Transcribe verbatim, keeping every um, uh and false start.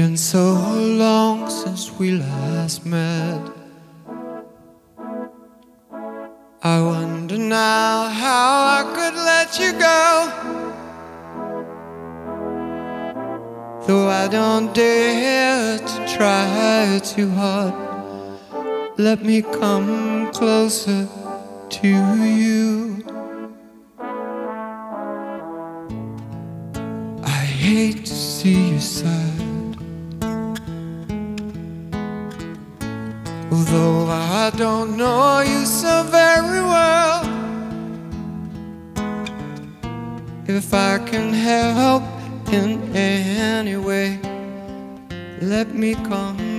been so long since we last met. I wonder now how I could let you go, though I don't dare to try too hard. Let me come closer to you. I hate to see you sad, although I don't know you so very well. If I can help in any way, let me come